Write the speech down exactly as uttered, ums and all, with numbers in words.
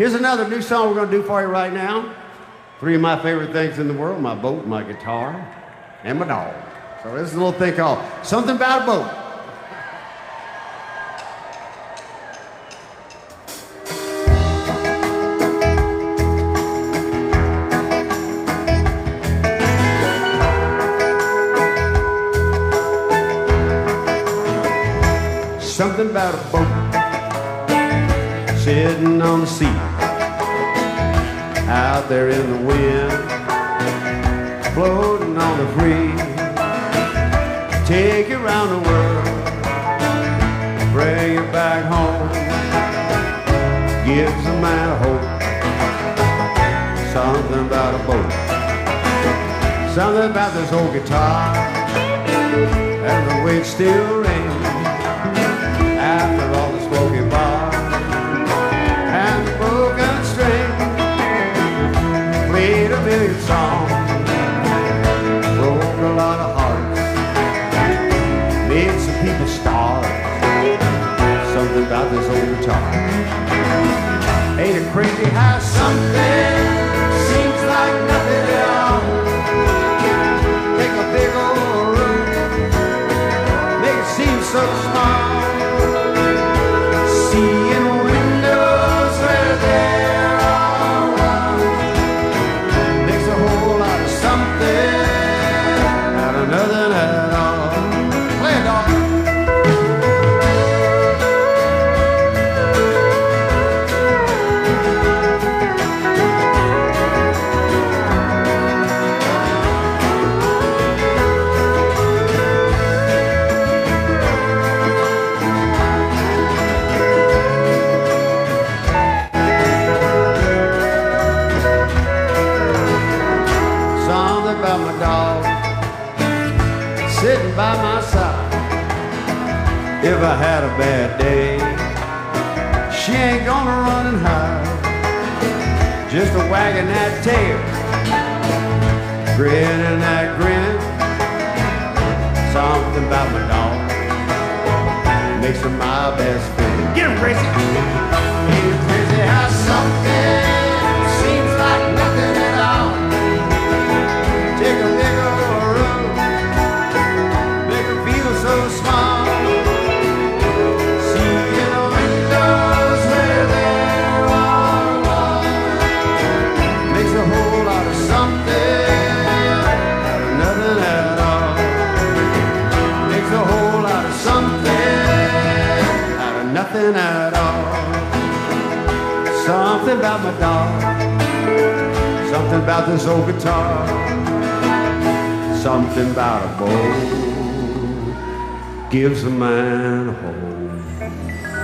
Here's another new song we're going to do for you right now. Three of my favorite things in the world: my boat, my guitar, and my dog. So this is a little thing called Something About a Boat. Something about a boat sitting on the sea, out there in the wind, floating on the breeze. Take you around the world, bring you back home, gives a man a hope. Something about a boat, something about this old guitar, and the way it still rings after all the smoky bar and the broken string. Played a million songs, broke a lot of hearts, made some people stars. Something about this old guitar. Ain't it crazy how something seems like nothing at all? Take a big old room, make it seem so small. Seeing windows where there are one makes a whole lot of something out of nothing at all. Play it, dog. About my dog sitting by my side. If I had a bad day, she ain't gonna run and hide, just a wagging that tail, grinning that grin. Something about my dog makes her my best friend. Get him, Gracie! Ain't it crazy how something seems like nothing at all? Take a big old room, make her feel so small. See in the windows where there are walls, makes a whole lot of something out of nothing at all. Makes a whole lot of something out of nothing at all. Something about my dog, something about this old guitar. Something about a boat gives a man a home.